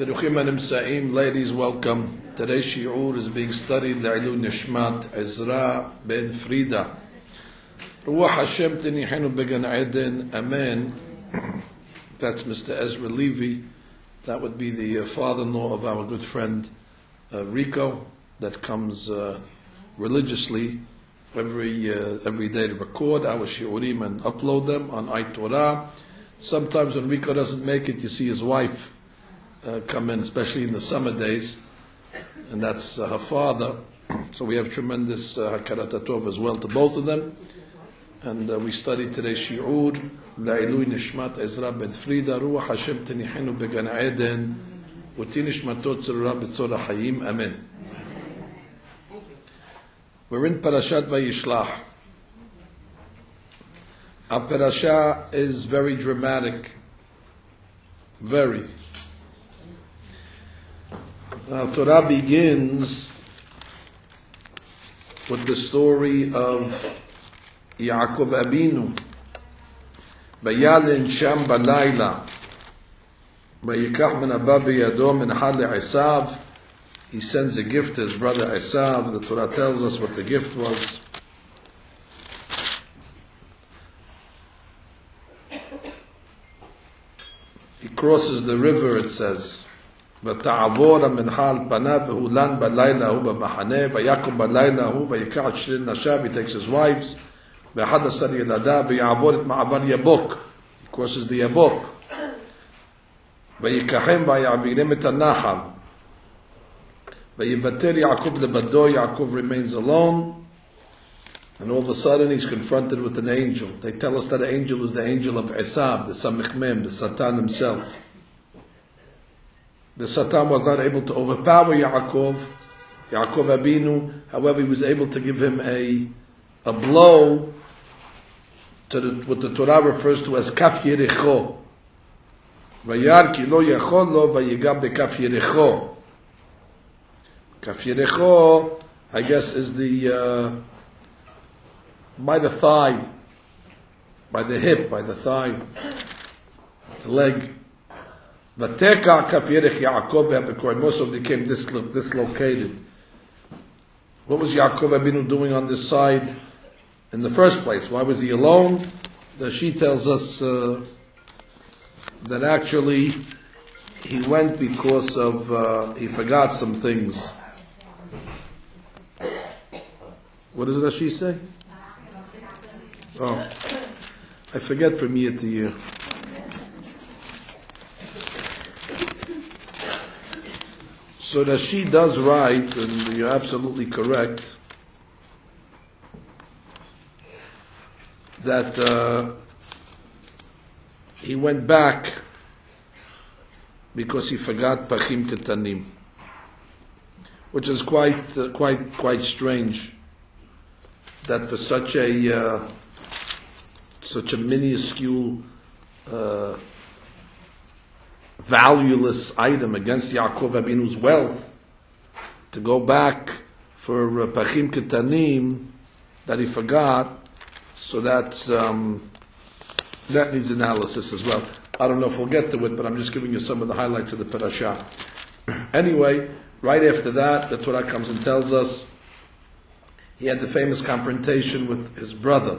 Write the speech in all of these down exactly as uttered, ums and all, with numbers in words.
Beruchim Animsa'im, ladies, welcome. Today's shi'ur is being studied Le'ilu Nishmat Ezra ben Frida. Ruach Hashem Tinihenu Began Eden, Amen. That's Mister Ezra Levy. That would be the uh, father-in-law of our good friend uh, Rico, that comes uh, religiously every uh, every day to record our shi'urim and upload them on iTorah. Sometimes when Rico doesn't make it, you see his wife Uh, come in, especially in the summer days, and that's uh, her father. So we have tremendous hakarat hatov as well to both of them. And uh, we studied today shi'ur La'ilui Nishmat Ezra ben Frida Ruach Hashem Tinihenu Began Eden Uti Nishmatot Tzurah B'Tzor HaChayim. Amen. We're in Parashat Vayishlach. Our parasha is very dramatic, very. Now, Torah begins with the story of Yaakov Abinu. Bayalin Sham Balayla. Bayikach min Abba biyado min Had Esav. He sends a gift to his brother Esav. The Torah tells us what the gift was. He crosses the river, it says. ותעבור המנחה על פניו והולן בלילה הוא במחנה ויקום בלילה הוא ויקח את שתי נשיו, he takes his wives ואחד עשר ילדיו ויעבור את מעבר יבוק, he crosses the יבוק ויקחם ויעבירם את הנחל ויוותר יעקב לבדו. Yaakov remains alone, and all of a sudden he's confronted with an angel. They tell us that the angel is the angel of Esav, the Samech Mem, the Satan himself. The Satan was not able to overpower Yaakov, Yaakov Abinu. However, he was able to give him a a blow to the, what the Torah refers to as Kaf Yericho. Vayar ki lo yachol lo vayigam bekaf Yericho. Kaf Yericho, I guess, is the uh, by the thigh, by the hip, by the thigh, the leg. Vateka kaf yerech Yaakov be'apikor. Most of them became dislo- dislocated. What was Yaakov Abinu doing on this side in the first place? Why was he alone? The she tells us uh, that actually he went because of uh, he forgot some things. What does Rashi say? Oh, I forget from year to year. So that she does write, and you're absolutely correct, that uh, he went back because he forgot Pachim Ketanim, which is quite, uh, quite, quite strange. That for such a uh, such a minuscule, uh, valueless item against Yaakov Abinu's wealth, to go back for uh, Pachim Ketanim that he forgot, so that um, that needs analysis as well. I don't know if we'll get to it, but I'm just giving you some of the highlights of the parasha. Anyway, right after that, the Torah comes and tells us he had the famous confrontation with his brother,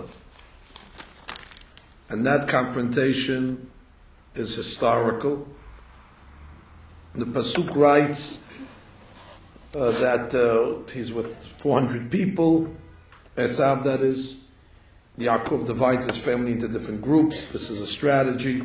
and that confrontation is historical. The Pasuk writes uh, that uh, he's with four hundred people, Esav that is. Yaakov divides his family into different groups. This is a strategy.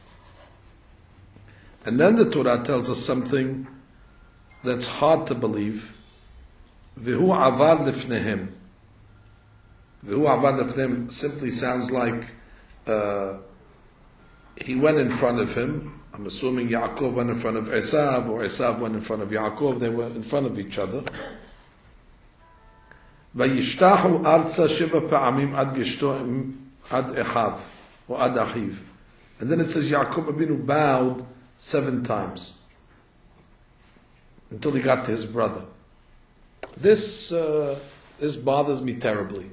And then the Torah tells us something that's hard to believe. V'hu avar lifnehem. V'hu avar lifnehem simply sounds like uh, he went in front of him. I'm assuming Yaakov went in front of Esav, or Esav went in front of Yaakov. They were in front of each other. Vayishtahu arza shiva pa'amim ad gishto ad echav, or ad achiv. And then it says Yaakov Abinu bowed seven times until he got to his brother. This uh, this bothers me terribly.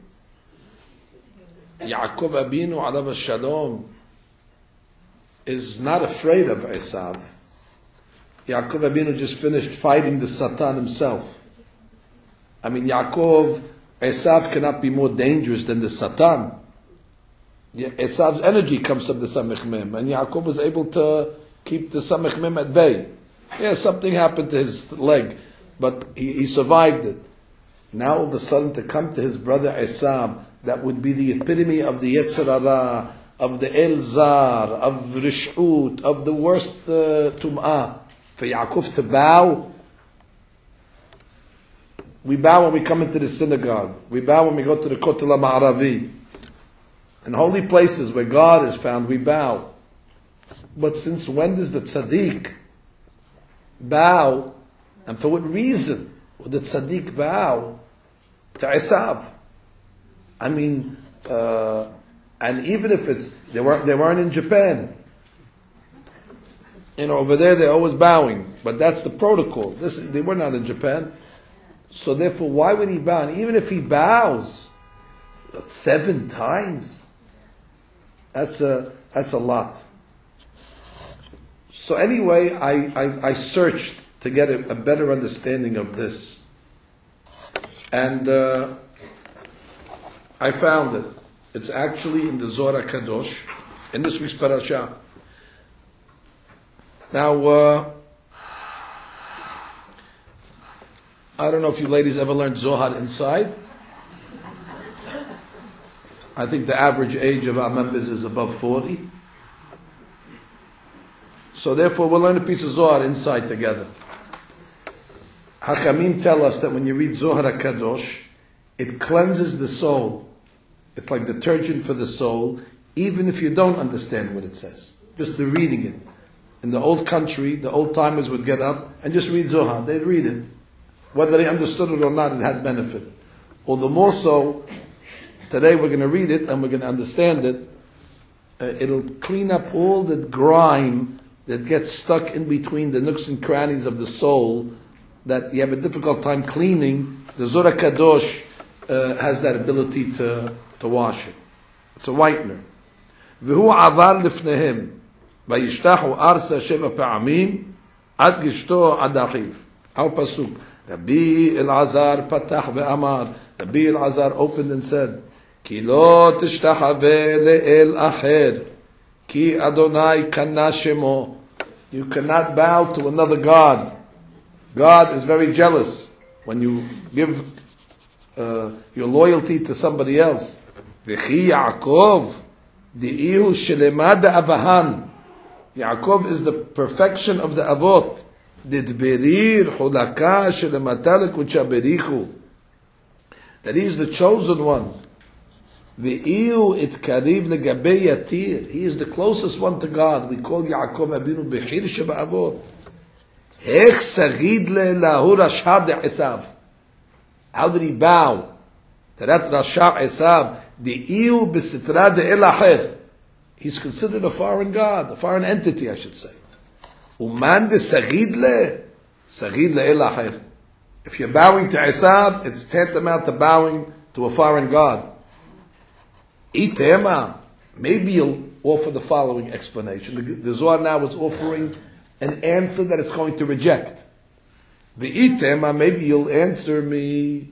Yaakov Abinu alav shalom is not afraid of Esav. Yaakov Abinu just finished fighting the Satan himself. I mean, Yaakov, Esav cannot be more dangerous than the Satan. Esav's energy comes from the Samech Mem, and Yaakov was able to keep the Samech Mem at bay. Yeah, something happened to his leg, but he, he survived it. Now all of a sudden to come to his brother Esav, that would be the epitome of the Yetzer Hara, of the Elzar, of Rish'ut, of the worst uh, Tum'ah. For Yaakov to bow, we bow when we come into the synagogue. We bow when we go to the Kotel HaMa'aravi. In holy places where God is found, we bow. But since when does the tzaddik bow? And for what reason would the tzaddik bow to Esav? I mean, uh, and even if it's, they weren't, they weren't in Japan. You know, over there they're always bowing. But that's the protocol. This, they were not in Japan. So therefore, why would he bow? And even if he bows seven times, that's a, that's a lot. So anyway, I, I, I searched to get a, a better understanding of this. And uh, I found it. It's actually in the Zohar HaKadosh, in this week's parasha. Now, uh, I don't know if you ladies ever learned Zohar inside. I think the average age of our members is above forty. So therefore, we'll learn a piece of Zohar inside together. Hachamim tell us that when you read Zohar HaKadosh, it cleanses the soul. It's like detergent for the soul, even if you don't understand what it says. Just the reading it. In the old country, the old timers would get up and just read Zohar. They'd read it. Whether they understood it or not, it had benefit. Or the more so, today we're going to read it and we're going to understand it. Uh, it'll clean up all the grime that gets stuck in between the nooks and crannies of the soul that you have a difficult time cleaning. The Zohar HaKadosh uh, has that ability to, to wash it. It's a whitener. והוא עבר לפניהם וישתחו ארצה שבע פעמים עד גשתו עד אחיו. Our pasuk. Rabbi Elazar patach ve'amar. Rabbi Elazar opened and said, Ki lo tishtachave le'el acher. Ki Adonai kana shemo. You cannot bow to another God. God is very jealous when you give uh, your loyalty to somebody else. V'chi Yaakov di'ihu shelemad avahan. Yaakov is the perfection of the avot. Didberir hulaka shelemata lekucha berichu. That he is the chosen one. Ve'iu it kariv legabei yatir. He is the closest one to God. We call Yaakov Abinu Bechir Sheba'avot. Ech sagid le lahu rasha de Esav. How did he bow to that rasha Esav? De'iu besitra de el acher. He's considered a foreign god, a foreign entity, I should say. Uman de sagid le, sagid le el acher. If you're bowing to Esav, it's tantamount to bowing to a foreign god. Itema, maybe you'll offer the following explanation. The, the Zohar now is offering an answer that it's going to reject. The itema, maybe you'll answer me.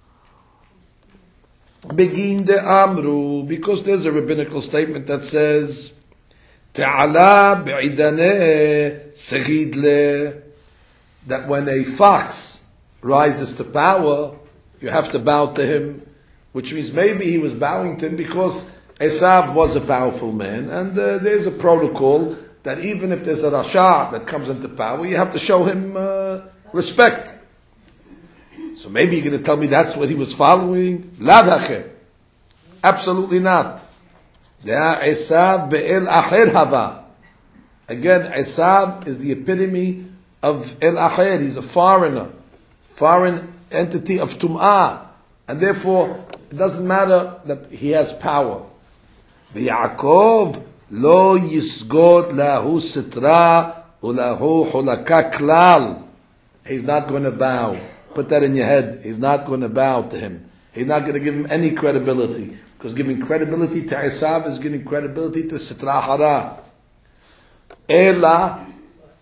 Begin de amru, because there's a rabbinical statement that says, Ta'ala be'idane segid le, that when a fox rises to power, you have to bow to him. Which means maybe he was bowing to him because Esav was a powerful man, and uh, there's a protocol that even if there's a Rasha that comes into power, you have to show him uh, respect. So maybe you're going to tell me that's what he was following? La dache. Absolutely not. Esav be'el acher hava. Again, Esav is the epitome of el acher. He's a foreigner, foreign entity of tum'ah, and therefore it doesn't matter that he has power. V'Yaakov lo yisgod lahu sitra ulahu hulaka klal. He's not going to bow. Put that in your head. He's not going to bow to him. He's not going to give him any credibility. Because giving credibility to Esav is giving credibility to Sitra Hara. Ela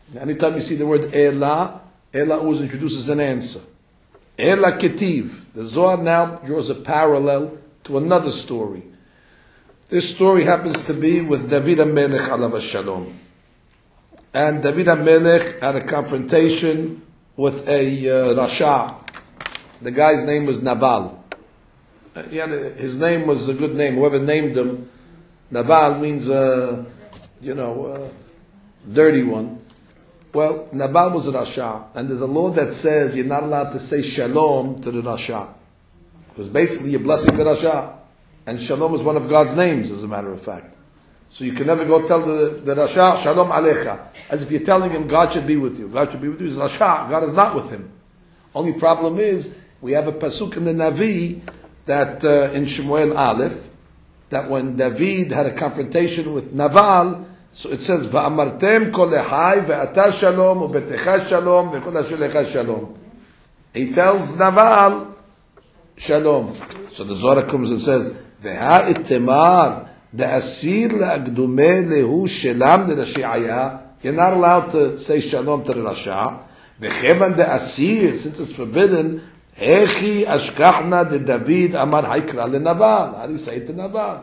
Anytime you see the word Ela, Ela always introduces an answer. Ela Ketiv. The Zohar now draws a parallel to another story. This story happens to be with David HaMelech alav shalom. And David HaMelech had a confrontation with a uh, Rasha. The guy's name was Nabal. Uh, yeah, his name was a good name. Whoever named him, Nabal means, uh, you know, uh, dirty one. Well, Nabal was a Rasha, and there's a law that says you're not allowed to say Shalom to the Rasha. Because basically you're blessing the Rasha. And Shalom is one of God's names, as a matter of fact. So you can never go tell the, the Rasha, Shalom Alecha. As if you're telling him, God should be with you. God should be with you. He's Rasha. God is not with him. Only problem is, we have a pasuk in the Navi, that uh, in Shemuel Aleph, that when David had a confrontation with Nabal, so it says, "Va'amartem kol lechai ve'ata shalom u'betecha shalom ve'kol asher lecha shalom." He tells Nabal, Shalom. So the Zohar comes and says, "Veha itemar de'asir le'agdume lehu shelam le'rashi'aya." You're not allowed to say Shalom to the Rasha. Ve'chevan de'asir, since it's forbidden, Hechi ashkachna de David amar haikra le'Nabal. How do you say it to Nabal?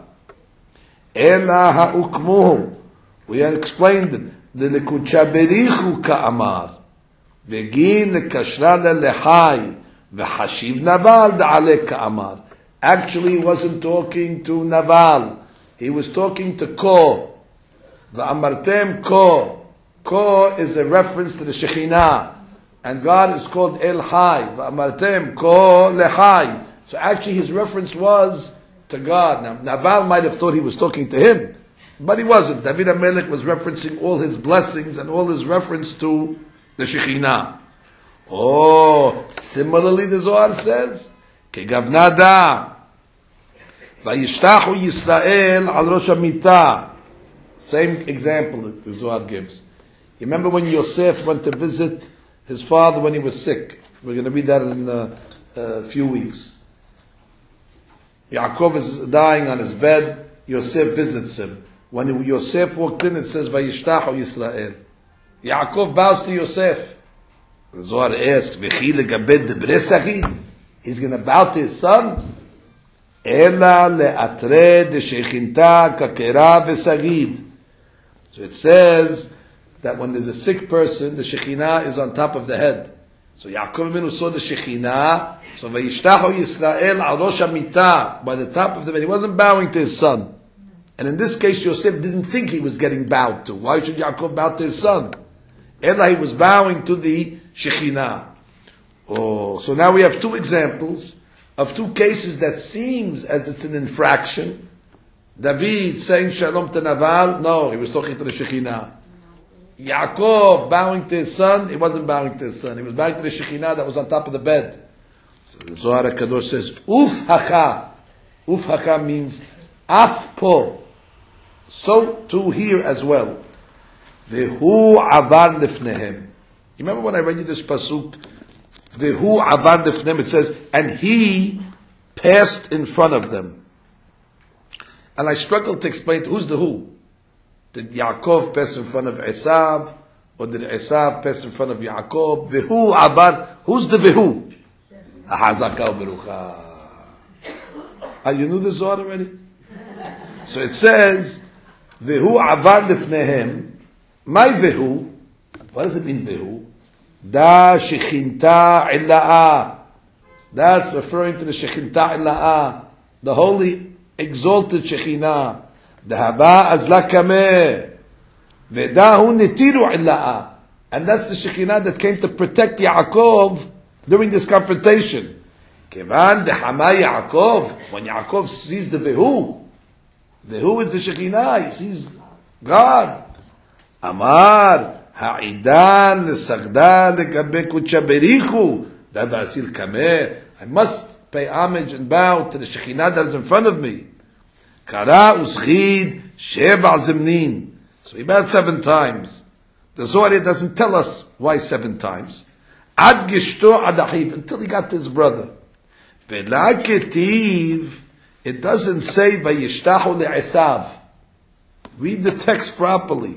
Ela ha'ukmuhu. We have explained it. L'lekucha berichu ka'amar. V'gin l'kashra le'lechai. V'hashiv Nabal da'alek ka'amar. Actually, he wasn't talking to Nabal. He was talking to Ko. V'amartem Ko. Ko is a reference to the Shekhinah. And God is called El Hai. V'amartem Ko lechai. So actually his reference was to God. Now, Nabal might have thought he was talking to him. But he wasn't. David HaMelech was referencing all his blessings and all his reference to the Shekhinah. Oh, similarly the Zohar says, Kegavnada, Vayishtachu Yisrael al Rosh HaMitah. Same example the Zohar gives. You remember when Yosef went to visit his father when he was sick? We're going to read that in uh, a few weeks. Yaakov is dying on his bed. Yosef visits him. When Yosef walked in, it says, Vayishtachu Yisrael. Yaakov bows to Yosef. The Zohar asks, V'chi legabed debrei sagid? He's going to bow to his son? Ela le'atre de shechinta kakera v'sagid. So it says that when there's a sick person, the Shekhinah is on top of the head. So Yaakov Avinu saw the Shekhinah, so Vayishtachu Yisrael al Rosh HaMitah, by the top of the bed. He wasn't bowing to his son. And in this case, Yosef didn't think he was getting bowed to. Why should Yaakov bow to his son? Ela, he was bowing to the Shekhinah. Oh, so now we have two examples of two cases that seems as it's an infraction. David saying Shalom to Nabal, no, he was talking to the Shekhinah. Yaakov bowing to his son, he wasn't bowing to his son. He was bowing to the Shekhinah that was on top of the bed. So the Zohar HaKadosh says, Uf hacha. Uf hacha means af po. So too here as well. Vehu avar lifnehem. You remember when I read you this pasuk? Vehu avar lifnehem. It says, and he passed in front of them. And I struggled to explain who's the who. Did Yaakov pass in front of Esav? Or did Esav pass in front of Yaakov? Vehu abar. Who's the Vehu? Ahazaka berucha. Ah, you knew the Zohar already? So it says, Vehu abar lifnehem. My Vehu. What does it mean, Vehu? Da shechinta illa'ah. That's referring to the shechinta illa'ah. The holy, exalted Shekhinah. Dahava azla kameh. Vedahu netiru illa'ah. And that's the Shekhinah that came to protect Yaakov during this confrontation. Kevan dehama Yaakov. When Yaakov sees the Vehu, Vehu is the Shekhinah. He sees God. Amar ha'idan l'sagda legabe kucha berichu. Dada asil kameh. I must pay homage and bow to the Shekhinah that is in front of me. Kara uschid sheba zimnin. So he bowed seven times. The Zohar doesn't tell us why seven times. Ad gishto ad achiv, until he got to his brother. V'la ketiv, it doesn't say vayishtachu le'esav. Read the text properly.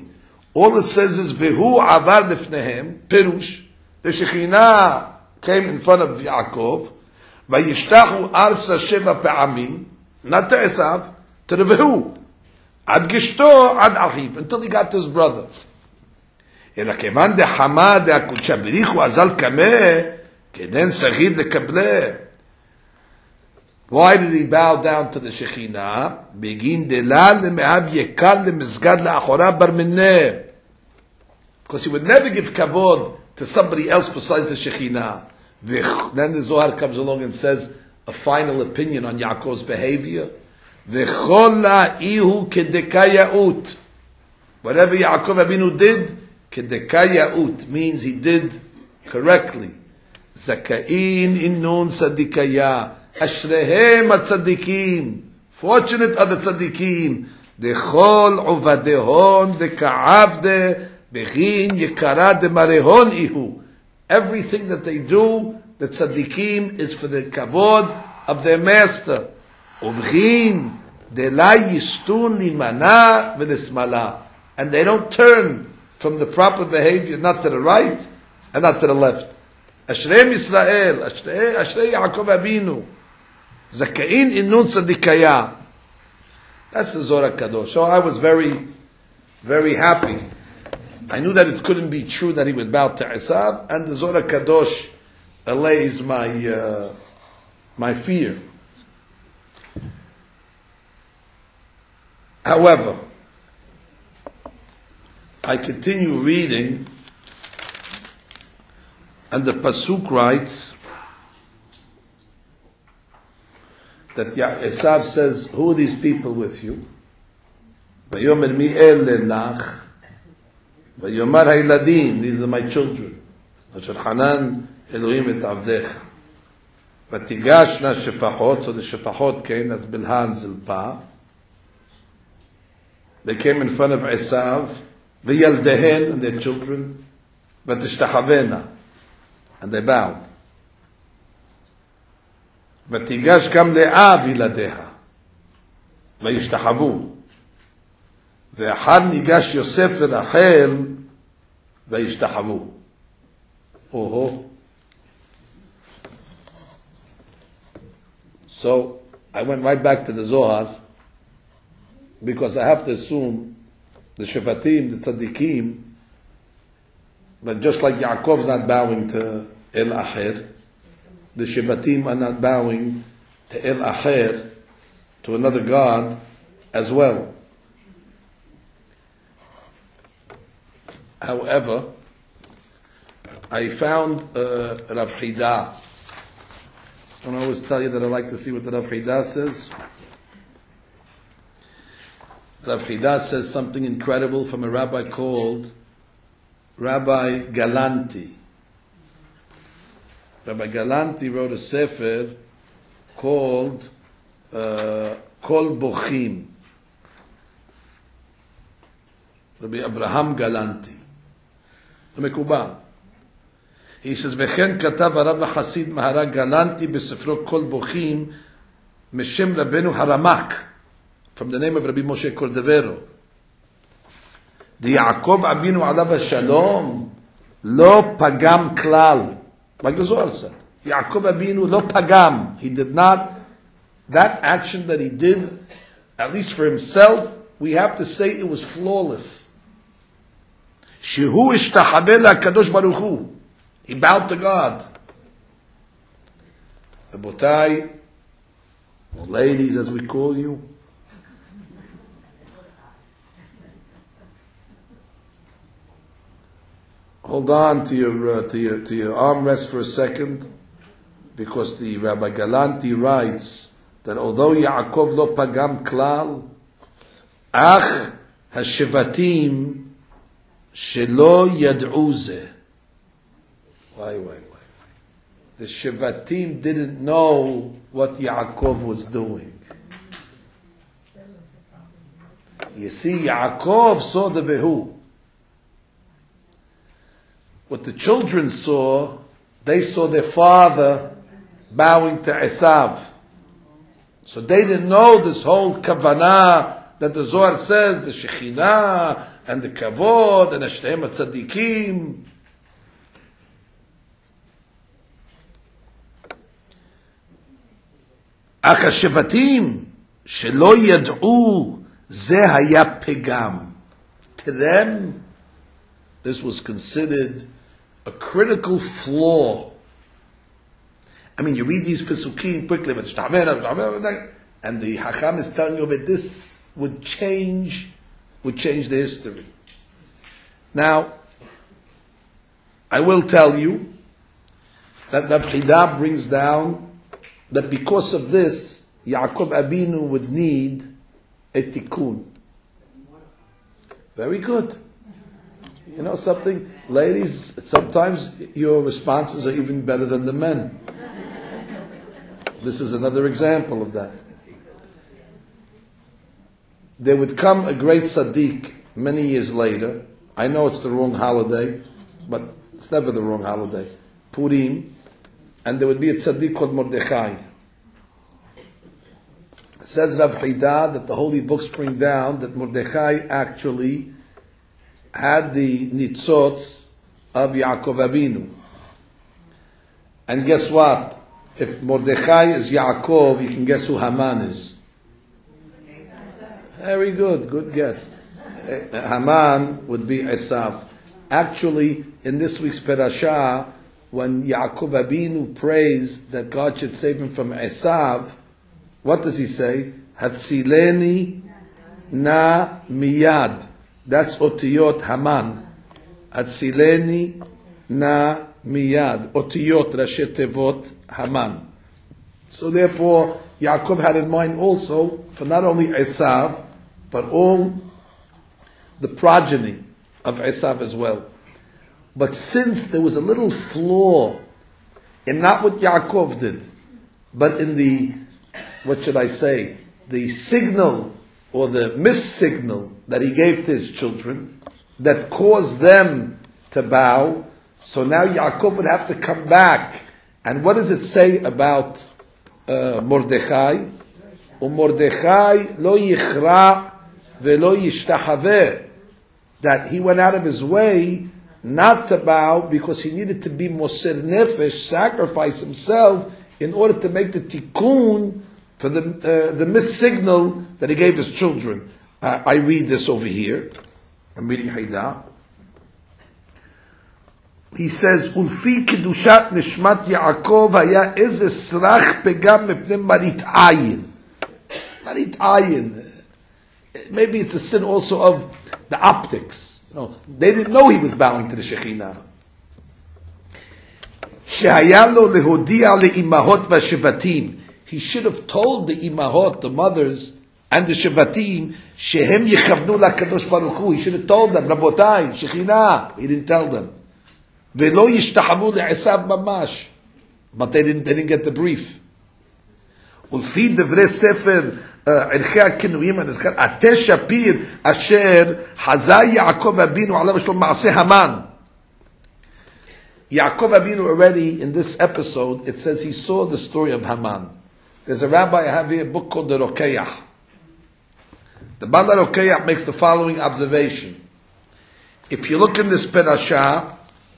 All it says is Vehu avar lifnehem, Pirush, the Shekhinah came in front of Yaakov, Vayishtachu arsa sheva pe'amim, not to Esav, to the Vehu, ad gishto ad achiv, until he got to his brother. אלא כיוון דחמה דהקודשה בריחו אזל קמה, כדן שריד לקבלה. Why did he bow down to the Shekhinah? בגין דלה למאב יקל למסגד לאחורה ברמנה. Because he would never give kavod to somebody else besides the Shekhinah. Then the Zohar comes along and says a final opinion on Yaakov's behavior. וכל איהו כדקאיות. Whatever Yaakov Avinu did, Kedekaya'ut means he did correctly. Zaka'in innun tzadikaya. Ashrehem atzadikim. Fortunate are the tzadikim. Dechol uvadehon deka'avde bechin yekara demarehon ihu. Everything that they do, the tzadikim, is for the kavod of their master. Ubchin de la yistun limana v'nesmala. And they don't turn from the proper behavior, not to the right and not to the left. Ashrei Yisrael, Ashrei Ashrei Yaakov Avinu, Zakain Innun Tzadikaya. That's the Zohar Kadosh. So I was very, very happy. I knew that it couldn't be true that he would bow to Esav, and the Zohar Kadosh allays my uh, my fear. However, I continue reading, and the Pasuk writes that Esav says, who are these people with you? Vayomer mi el lenach, vayomar ha'iladim, these are my children. Asher Hanan Elohim et avdecha. Vatigashna shepachot, so the shepachot came as Bilhan Zilpah. They came in front of Esav, v'yaldehen, and their children, v'tishtachavena, and they bowed. V'tigash kam le'ah v'yiladeha, v'yishtachavu. V'achad nigash Yosef v'Rachel, v'yishtachavu. Oh. So, I went right back to the Zohar, because I have to assume the Shevatim, the Tzaddikim, but just like Yaakov's not bowing to El Acher, the Shevatim are not bowing to El Acher, to another God, as well. However, I found uh, Rav Hida. And I always tell you that I like to see what the Rav Hida says. Rav Hida says something incredible from a rabbi called Rabbi Galanti. Rabbi Galanti wrote a sefer called uh, Kol Bochim. Rabbi Abraham Galanti. Mekubal. He says, "V'chen katav Rav Hasid Maharag Galanti b'sefro Kol Bochim Meshem Rabbeinu Haramak." From the name of Rabbi Moshe Cordovero. The Yaakov Avinu alav shalom lo pagam klal. Like the Zohar said. Yaakov Avinu lo pagam. He did not, that action that he did, at least for himself, we have to say it was flawless. Shehu ishtahabel HaKadosh Baruch Hu. He bowed to God. Rabotai, or ladies as we call you, hold on to your uh, to your to your armrest for a second, because the Rabbi Galanti writes that although Yaakov lo pagam klal, ach hashevatim shelo yad'u zeh. Why, why, why? The shevatim didn't know what Yaakov was doing. You see, Yaakov saw the vehu. What the children saw, they saw their father bowing to Esav. So they didn't know this whole kavanah that the Zohar says the Shekhinah and the Kavod and the Shteim HaTzadikim. אך השבטים שלא ידעו זה היה פגם. To them, this was considered a critical flaw. I mean, you read these Pesukim quickly, and the Hacham is telling you that this would change, would change the history. Now, I will tell you that Rav Chida brings down that because of this, Yaakov Abinu would need a tikkun. Very good. You know something? Ladies, sometimes your responses are even better than the men. This is another example of that. There would come a great tzaddik many years later. I know it's the wrong holiday, but it's never the wrong holiday. Purim. And there would be a tzaddik called Mordechai. Says Rav Chida that the holy books bring down that Mordechai actually had the nitzots of Yaakov Abinu. And guess what? If Mordechai is Yaakov, you can guess who Haman is. Very good, good guess. Haman would be Esav. Actually, in this week's Perashah, when Yaakov Abinu prays that God should save him from Esav, what does he say? Hatzileni na miyad. That's otiyot Haman. Hatzileni na miyad. Otiyot Rashi Tevot Haman. So therefore, Yaakov had in mind also for not only Esav, but all the progeny of Esav as well. But since there was a little flaw in not what Yaakov did, but in the, what should I say, the signal or the missignal that he gave to his children that caused them to bow, so now Yaakov would have to come back. And what does it say about uh, Mordechai? U'Mordechai lo yichra ve'lo yishtahaveh. That he went out of his way not to bow because he needed to be moser nefesh, sacrifice himself in order to make the tikkun for the uh, the missignal that he gave his children. Uh, I read this over here. I'm reading Hayda. He says, "Ulfi kedushat nishmat Yaakov haya eze srach pegam mepnei marit ayin." Marit ayin. Maybe it's a sin also of the optics. You know, they didn't know he was bowing to the Shekhinah. Shehaya lo lehodia leimahot v'shevatim. He should have told the imahot, the mothers, and the shevatim, shehem yechavnu lakadosh baruch hu. He should have told them, Rabotai, Shekhinah. He didn't tell them. Ve'lo yishtahavu le'esav mamash. But they didn't, they didn't get the brief. Ulfi devrei sefer ערכי הכינויים הנזכר, עטה שפיר אשר חזה יעקב אבינו עליו השלום מעשה המן. Yaakov Abinu already, in this episode, it says he saw the story of Haman. There's a rabbi, I have here a book called the Rokeach. The Bala Rokeach makes the following observation. If you look in this Perashah,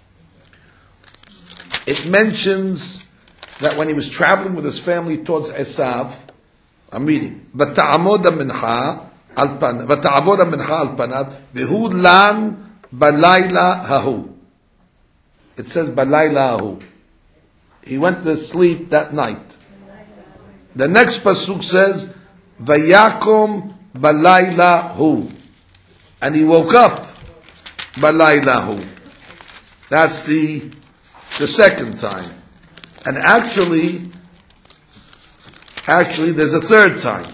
it mentions that when he was traveling with his family towards Esav, I'm reading. ותעמוד המנחה על פניו, ותעבוד המנחה על פניו, והוא לן בלילה ההוא. It says בלילה ההוא. He went to sleep that night. The next pasuk says, ויקום בלילה ההוא. And he woke up בלילה ההוא. That's the, the second time. And actually, Actually, there's a third time.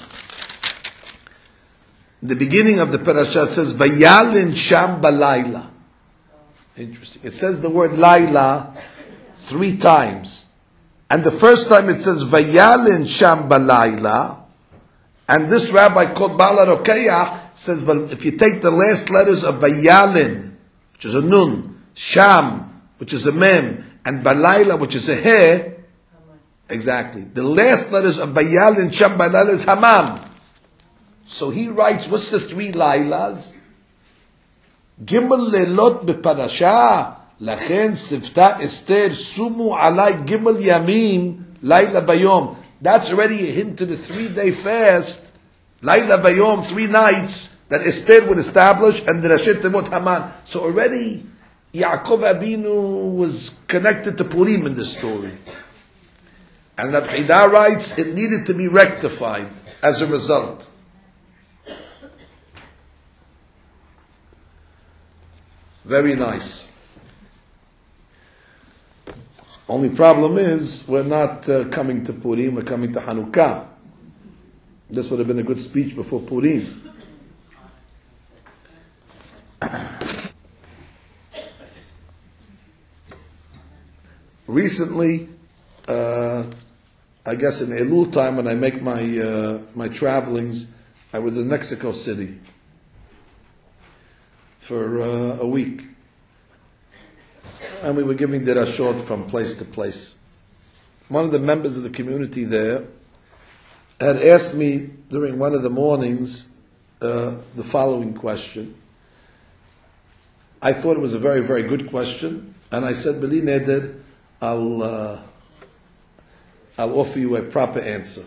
The beginning of the parasha says, "Vayalin sham balayla." Interesting. It says the word "laila" three times, and the first time it says "Vayalin sham balayla," and this rabbi called Bala Rokeach says, "Well, if you take the last letters of Vayalin, which is a nun, Sham, which is a mem, and balayla, which is a he." Exactly. The last letters of Bayal and Sham Balayla is Hamam. So he writes, what's the three lailas? Gimel lelot beparasha, lachen sifta Esther sumu alai gimel yamim laila bayom. That's already a hint to the three-day fast, laila bayom, three nights, that Esther would establish, and the Rashet Temot Haman. So already, Yaakov Abinu was connected to Purim in this story. And Rab Hida writes, it needed to be rectified as a result. Very nice. Only problem is, we're not uh, coming to Purim, we're coming to Hanukkah. This would have been a good speech before Purim. Recently, uh, I guess in Elul time, when I make my uh, my travelings, I was in Mexico City for uh, a week, and we were giving derashot from place to place. One of the members of the community there had asked me during one of the mornings uh, the following question. I thought it was a very, very good question, and I said, Beli Neder, I'll, uh, I'll offer you a proper answer.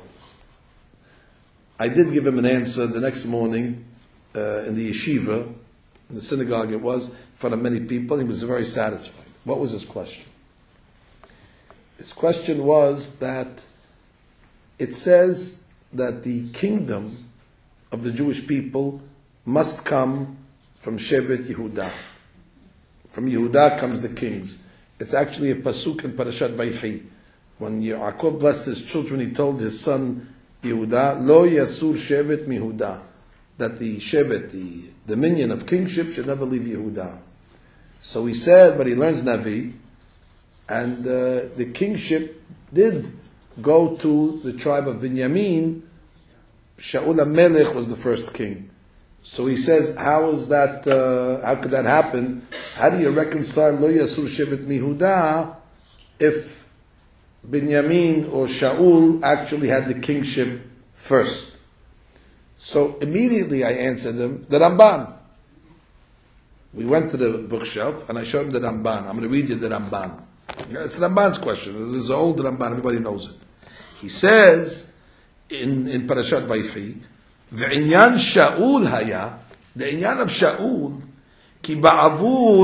I did give him an answer the next morning uh, in the yeshiva, in the synagogue it was, in front of many people. He was very satisfied. What was his question? His question was that it says that the kingdom of the Jewish people must come from Shevet Yehuda. From Yehuda comes the kings. It's actually a pasuk in Parashat Vayhi. When Yaakov blessed his children, he told his son Yehuda, Lo Yasur Shevet Mihuda, that the Shevet, the dominion of kingship, should never leave Yehuda. So he said, but he learns Navi, and uh, the kingship did go to the tribe of Binyamin. Shaul HaMelech was the first king. So he says, how is that, uh, how could that happen? How do you reconcile Lo Yasur Shevet Mihuda if Binyamin or Shaul actually had the kingship first? So immediately I answered him, the Ramban. We went to the bookshelf and I showed him the Ramban. I'm going to read you the Ramban. It's Ramban's question. This is an old Ramban, everybody knows it. He says in, in Parashat Vayhi, ועניין שאול היה, לעניין of שאול, כי בעבור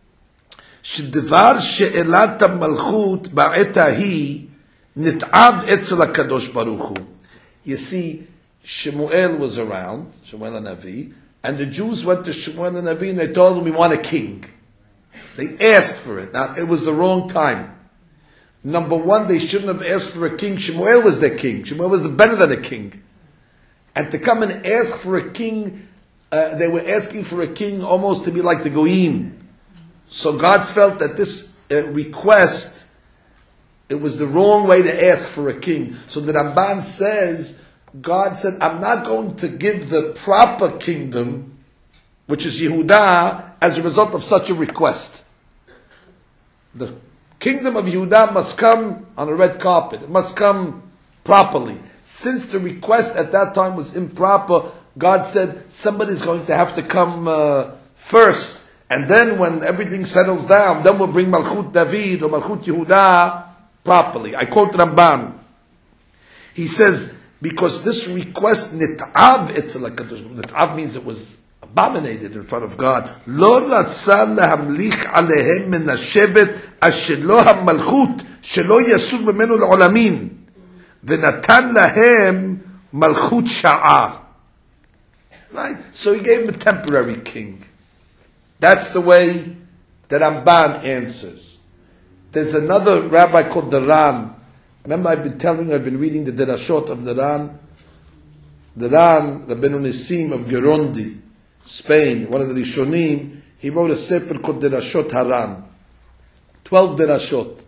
שדבר שאלת המלכות בעת ההיא נתעב אצל הקדוש ברוך הוא. You see, Shemuel was around, Shemuel HaNavi, and the Jews went to Shemuel HaNavi and they told him, we want a king. They asked for it. Now, it was the wrong time. Number one, they shouldn't have asked for a king. Shemuel was their king. Shemuel was better than a king. And to come and ask for a king, uh, they were asking for a king almost to be like the Goyim. So God felt that this uh, request, it was the wrong way to ask for a king. So the Ramban says, God said, I'm not going to give the proper kingdom, which is Yehuda, as a result of such a request. The kingdom of Yehuda must come on a red carpet. It must come properly. Since the request at that time was improper, God said somebody's going to have to come uh, first, and then when everything settles down, then we'll bring Malchut David or Malchut Yehuda properly. I quote Ramban. He says, because this request nit'av etzel HaKadosh, nit'av means it was abominated in front of God. Lo ratza lahamlich alehem min hashevet asher lo hamalchut shelo yasur b'menu le'olamim. V'natan lahem malchut sha'ah. Right? So he gave him a temporary king. That's the way that Ramban answers. There's another rabbi called the Ran. Remember, I've been telling you, I've been reading the derashot of the Ran. The Ran, Rabbeinu Nissim of Gerondi, Spain, one of the Rishonim, he wrote a sefer called Derashot Haran. Twelve derashot.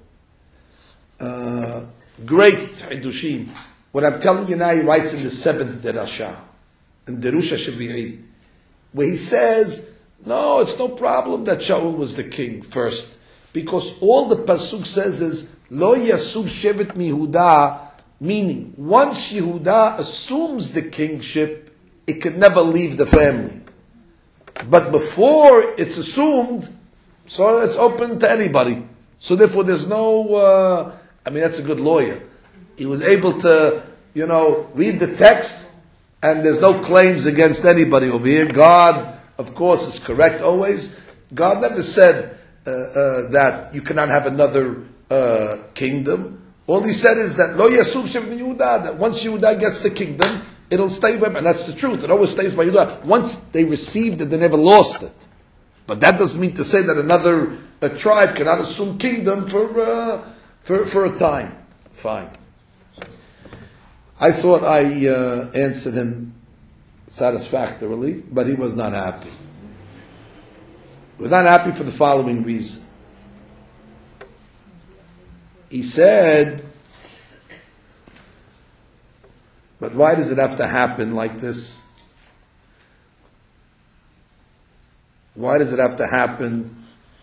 Uh, great Hidushim. What I'm telling you now, he writes in the seventh derashah, in Derusha Shavi'i, where he says, no, it's no problem that Shaul was the king first, because all the pasuk says is Lo Yasub Shevet Mihuda, meaning once Yehuda assumes the kingship, it could never leave the family. But before it's assumed, so it's open to anybody. So therefore there's no, uh, I mean, that's a good lawyer. He was able to, you know, read the text, and there's no claims against anybody over here. God, of course, is correct always. God never said uh, uh, that you cannot have another uh, kingdom. All he said is that Lo Yasub Shem Yehuda, that once Yehuda gets the kingdom, it'll stay with him, and that's the truth. It always stays by Yehuda. Once they received it, they never lost it. But that doesn't mean to say that another a tribe cannot assume kingdom for uh, for for a time. Fine. I thought I uh, answered him satisfactorily, but he was not happy. He was not happy for the following reason. He said, but why does it have to happen like this? Why does it have to happen?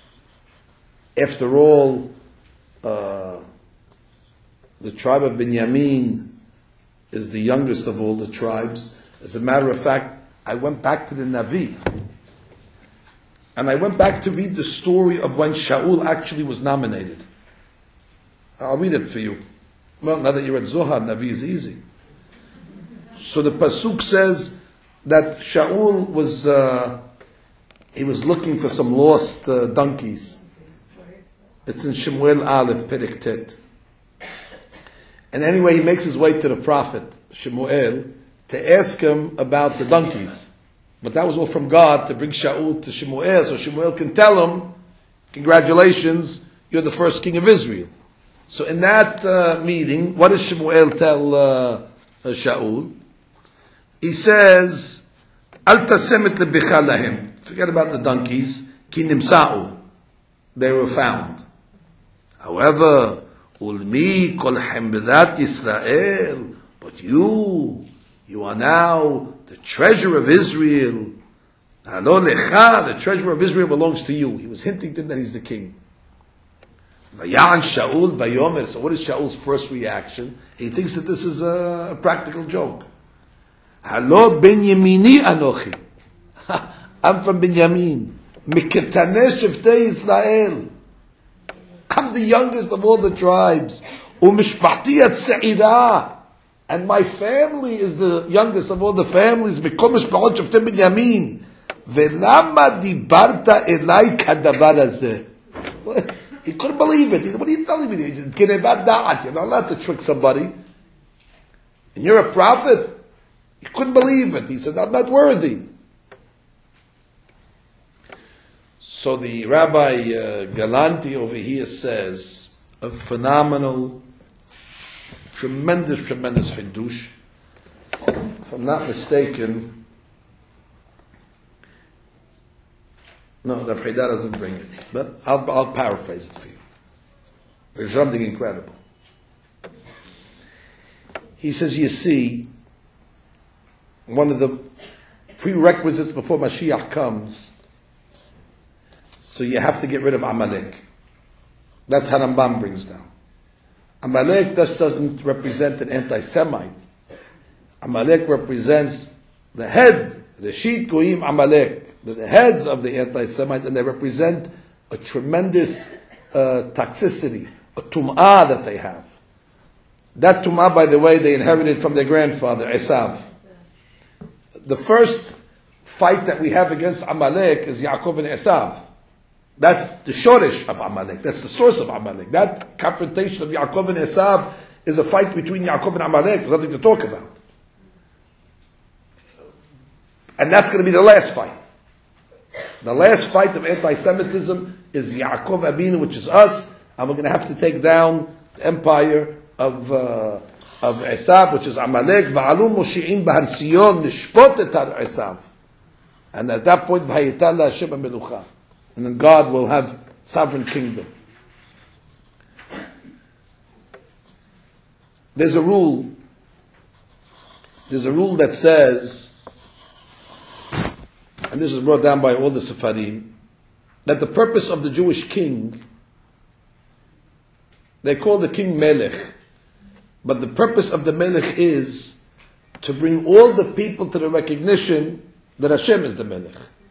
After all, uh, the tribe of Binyamin is the youngest of all the tribes. As a matter of fact, I went back to the Navi, and I went back to read the story of when Shaul actually was nominated. I'll read it for you. Well, now that you're at Zohar, Navi is easy. So the Pasuk says that Shaul was, uh, he was looking for some lost uh, donkeys. It's in Shemuel Aleph, Perek Tet. And anyway, he makes his way to the prophet, Shemuel, to ask him about the donkeys. But that was all from God to bring Shaul to Shemuel, so Shemuel can tell him, congratulations, you're the first king of Israel. So in that uh, meeting, what does Shemuel tell uh, uh, Shaul? He says, Al tasemet lebicha lahem. Forget about the donkeys. Ki nimsa'u. They were found. However, ulmi kol hemdat Yisrael. But you, you are now the treasure of Israel. Halo lecha, the treasure of Israel belongs to you. He was hinting to him that he's the king. Vayan Shaul vayomer. So what is Shaul's first reaction? He thinks that this is a, a practical joke. Halo Benyamini anochi. I'm from Binyamin. Miketane Sheftei Israel. I'm the youngest of all the tribes. Umishpachti Tza'ira. And my family is the youngest of all the families. Mikol Mishpachot Sheftei Binyamin. Velama dibarta elai kadavar hazeh. He couldn't believe it. He said, what are you telling me? You're not allowed to trick somebody. And you're a prophet? He couldn't believe it. He said, I'm not worthy. So the Rabbi uh, Galanti over here says, a phenomenal, tremendous, tremendous Hiddush. If I'm not mistaken, no, Rav Haidar doesn't bring it, but I'll, I'll paraphrase it for you. There's something incredible. He says, you see, one of the prerequisites before Mashiach comes, so you have to get rid of Amalek. That's how Rambam brings down. Amalek just doesn't represent an anti-Semite. Amalek represents the head, the Reshit Goyim Amalek, the heads of the anti-Semites, and they represent a tremendous uh, toxicity, a tum'ah that they have. That tum'ah, by the way, they inherited from their grandfather, Esav. The first fight that we have against Amalek is Yaakov and Esav. That's the shoresh of Amalek. That's the source of Amalek. That confrontation of Yaakov and Esav is a fight between Yaakov and Amalek. There's nothing to talk about. And that's going to be the last fight. The last fight of anti-Semitism is Yaakov Abinu, which is us, and we're going to have to take down the empire of uh, of Esav, which is Amalek. Va'alu Moshi'im Bahar Sion Nishpot et Har Esav. And at that point, V'hayetal Hashem HaMelucha. And then God will have sovereign kingdom. There's a rule. There's a rule that says, and this is brought down by all the Sepharim, that the purpose of the Jewish king, they call the king Melech, but the purpose of the Melech is to bring all the people to the recognition that Hashem is the Melech.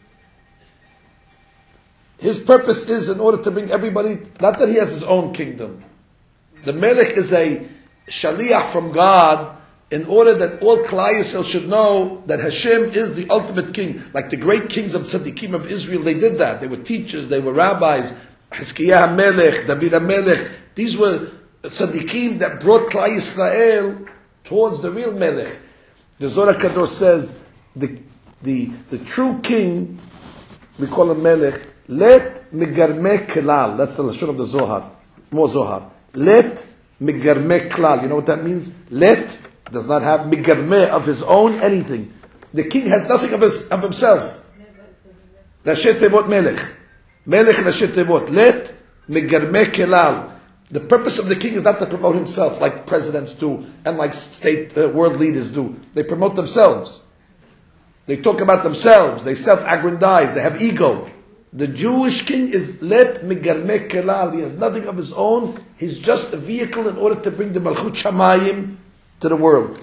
His purpose is in order to bring everybody, not that he has his own kingdom. The Melech is a shaliach from God in order that all Klal Yisrael should know that Hashem is the ultimate king. Like the great kings of Tzaddikim of Israel, they did that. They were teachers, they were rabbis. Hizkiah HaMelech, David HaMelech. These were Tzaddikim that brought Klal Yisrael towards the real Melech. The Zohar HaKadosh says, the, the, the true king, we call him Melech, let megarme kelal. That's the lashon of the Zohar. More Zohar. Let megarme kelal. You know what that means? Let does not have megarme of his own anything. The king has nothing of his of himself. Lashet tevot melech. Melech lashet tevot. Let megarme kelal. The purpose of the king is not to promote himself like presidents do and like state uh, world leaders do. They promote themselves. They talk about themselves. They self-aggrandize. They have ego. The Jewish king is let megarme kelal. He has nothing of his own. He's just a vehicle in order to bring the Malchut Shamayim to the world.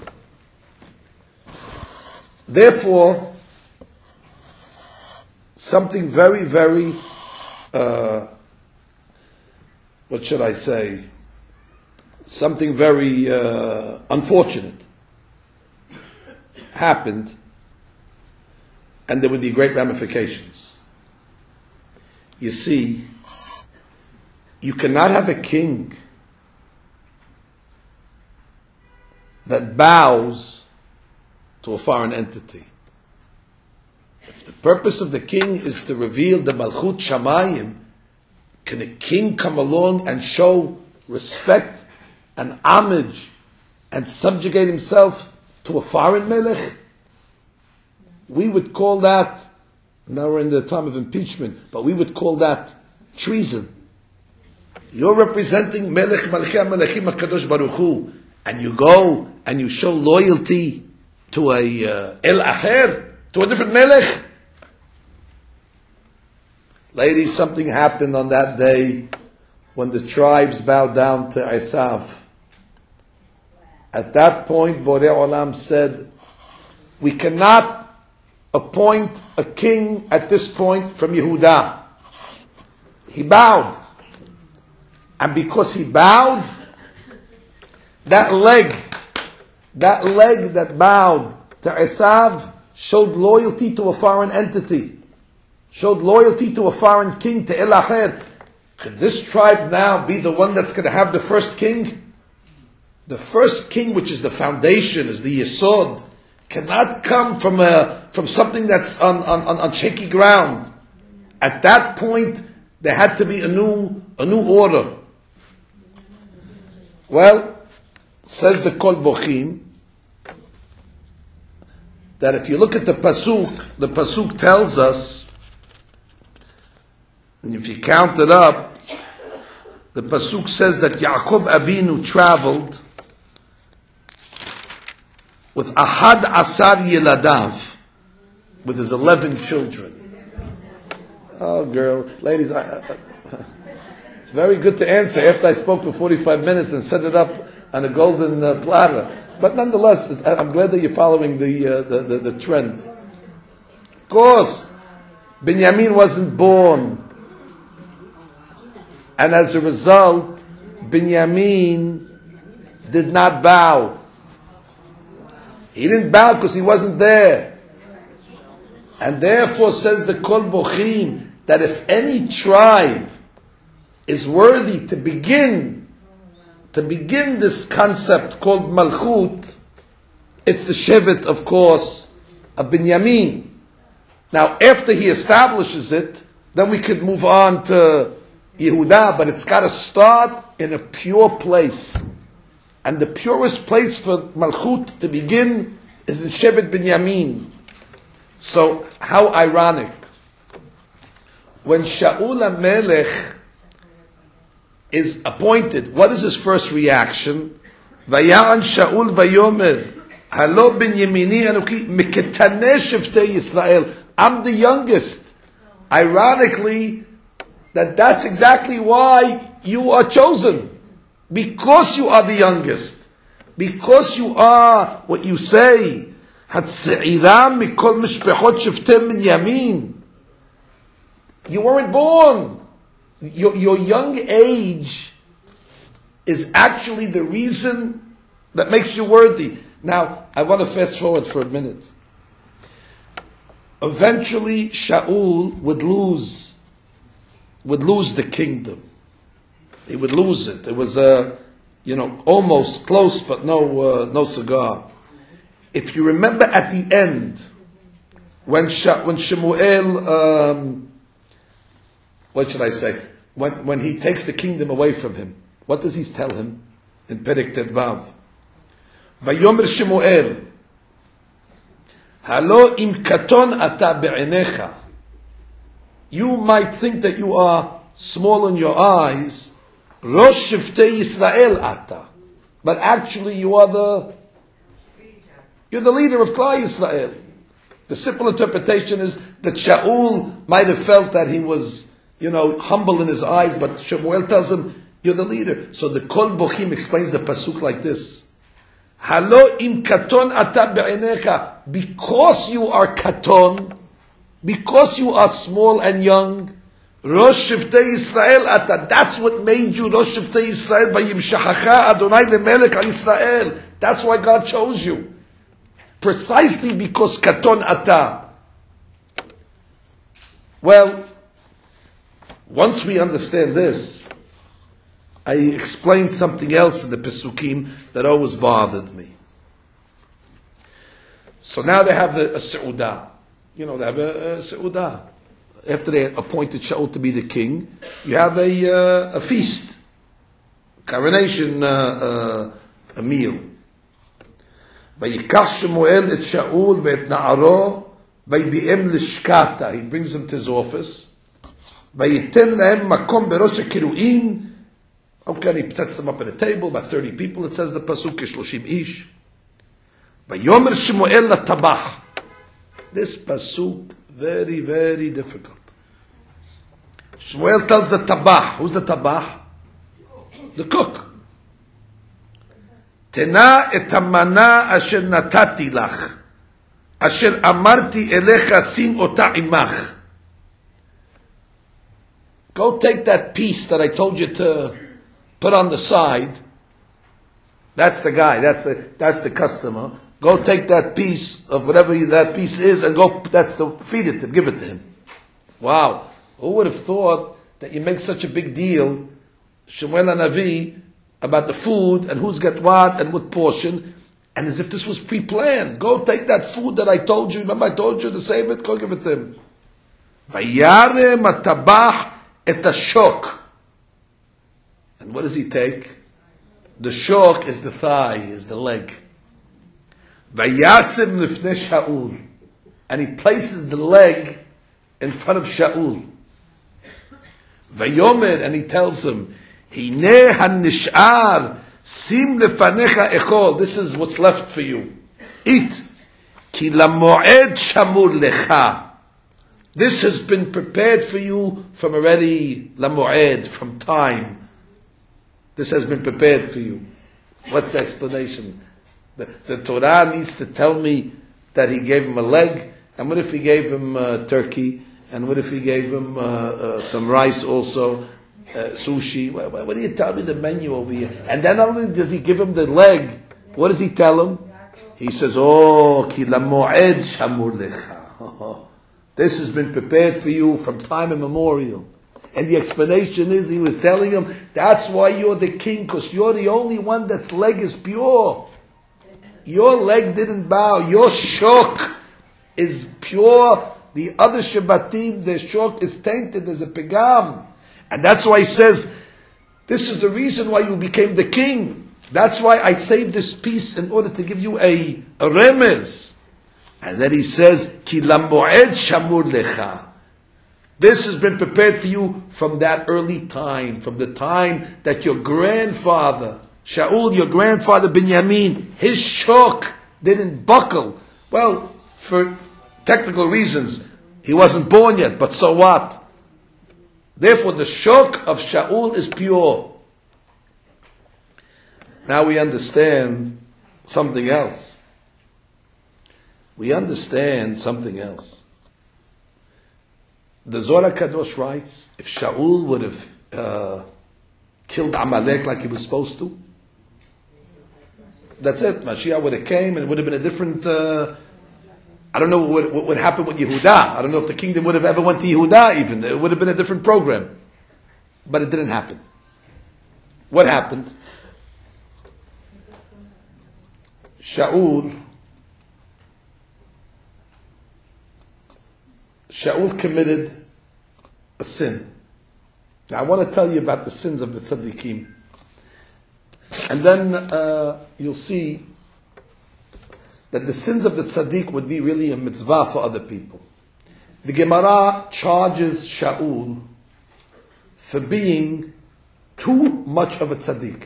Therefore, something very, very, uh, what should I say? Something very uh, unfortunate happened, and there would be great ramifications. You see, you cannot have a king that bows to a foreign entity. If the purpose of the king is to reveal the Malchut Shamayim, can a king come along and show respect and homage and subjugate himself to a foreign melech? We would call that, now we're in the time of impeachment, but we would call that treason. You're representing Melech Malchei HaMelechim HaKadosh Baruch Hu, and you go and you show loyalty to a uh, El Acher, to a different Melech. Ladies, something happened on that day when the tribes bowed down to Esav. At that point, Borei Olam said, we cannot appoint a king at this point from Yehudah. He bowed. And because he bowed, that leg, that leg that bowed to Esav showed loyalty to a foreign entity. Showed loyalty to a foreign king, to El Acher. Could this tribe now be the one that's going to have the first king? The first king, which is the foundation, is the Yesod, cannot come from a, from something that's on, on, on shaky ground. At that point, there had to be a new, a new order. Well, says the Kol Bochim, that if you look at the Pasuk, the Pasuk tells us, and if you count it up, the Pasuk says that Yaakov Avinu traveled with Ahad Asar Yeladav, with his eleven children. Oh, girl, ladies, I, I, it's very good to answer after I spoke for forty-five minutes and set it up on a golden uh, platter. But nonetheless, it's, I'm glad that you're following the, uh, the, the the trend. Of course, Binyamin wasn't born, and as a result, Binyamin did not bow. He didn't bow because he wasn't there. And therefore, says the Kol Bochim, that if any tribe is worthy to begin, to begin this concept called Malchut, it's the Shevet, of course, of Binyamin. Now, after he establishes it, then we could move on to Yehudah, but it's got to start in a pure place. And the purest place for Malchut to begin is in Shevet Binyamin. So, how ironic. When Shaul HaMelech is appointed, what is his first reaction? Vaya'an Shaul vayomer, halo Binyamini anuki miketane sheftei Yisrael. I'm the youngest. Ironically, that that's exactly why you are chosen. Because you are the youngest. because you are what you say, הצעירה מכל משפחות שבטי בנימין. You weren't born. Your, your young age is actually the reason that makes you worthy. Now, I want to fast forward for a minute. Eventually, Shaul would lose, would lose the kingdom. He would lose it. It was a, you know, almost close, but no, uh, no cigar. If you remember at the end, when Sha- when Shemuel, um, what should I say? When when he takes the kingdom away from him, what does he tell him in Perek Tedvav? Vayomer Shemuel, Halo im katon ata be'enecha. You might think that you are small in your eyes, Rosh Shiftei Yisrael ata, but actually you are the you're the leader of Klal Yisrael. The simple interpretation is that Shaul might have felt that he was, you know, humble in his eyes, but Shemuel tells him, you're the leader. So the Kol Bochim explains the pasuk like this: Halo im katon ata be'enecha, because you are katon, because you are small and young, Rosh Shiftei Yisrael ata, that's what made you Rosh Shiftei Yisrael, vayimshachacha Adonai lemelech al Yisrael. That's why God chose you. Precisely because katon ata. Well, once we understand this, I explained something else in the Pesukim that always bothered me. So now they have the, a Seudah. You know, they have a, a Seudah. After they appointed Shaul to be the king, you have a, uh, a feast, coronation, uh, uh, a meal. ויקח שמואל את שאול ואת נערו ויביאם לשכתה. He brings them to his office. ויתן להם מקום בראש הקירואים. Okay, he sets them up at a table, about thirty people, it says the pasuk, כשלושים איש. ויאמר שמואל לטבח. This pasuk, very, very difficult. Shmuel tells the tabach. Who's the tabach? The cook. תנה את המנה אשר נתתי לך, אשר אמרתי אליך שים אותה עמך. Go take that piece that I told you to put on the side. That's the guy, that's the, that's the customer. Go take that piece of whatever that piece is and go, that's the, feed it to him, give it to him. Wow. Who would have thought that you make such a big deal, Shemuel HaNavi, about the food and who's got what and what portion, and as if this was pre-planned. Go take that food that I told you. Remember I told you to save it? Go give it to him. Vayarem hatabach et hashok. And what does he take? The shok is the thigh, is the leg. Vayasem lifnei Shaul. And he places the leg in front of Shaul. Vayomer, and he tells him, Hine hanish'ar, sim lefanecha echol. This is what's left for you. Eat. Ki lamoed shamur lecha. This has been prepared for you from already, lamoed, from time. This has been prepared for you. What's the explanation? The, the Torah needs to tell me that he gave him a leg, and what if he gave him uh, turkey, and what if he gave him uh, uh, some rice also? Uh, sushi. What, what do you tell me the menu over here? And then not only does he give him the leg, what does he tell him? He says, "Oh, ki lamoed shamur lecha." This has been prepared for you from time immemorial. And the explanation is, he was telling him, that's why you're the king, because you're the only one that's leg is pure. Your leg didn't bow. Your shok is pure. The other Shabbatim, their shok is tainted. There's a pegam. And that's why he says, this is the reason why you became the king. That's why I saved this piece in order to give you a, a remez. And then he says, Ki lamoed shamur lecha. This has been prepared for you from that early time, from the time that your grandfather, Shaul, your grandfather Binyamin, his shok didn't buckle. Well, for technical reasons, he wasn't born yet, but so what? Therefore, the shok of Shaul is pure. Now we understand something else. We understand something else. The Zohar Kadosh writes, if Shaul would have uh, killed Amalek like he was supposed to, that's it. Mashiach would have came and it would have been a different... Uh, I don't know what, what would happen with Yehuda. I don't know if the kingdom would have ever went to Yehuda even. It would have been a different program. But it didn't happen. What happened? Shaul... Shaul committed a sin. Now I want to tell you about the sins of the tzaddikim. And then uh, you'll see that the sins of the tzaddik would be really a mitzvah for other people. The Gemara charges Shaul for being too much of a tzaddik.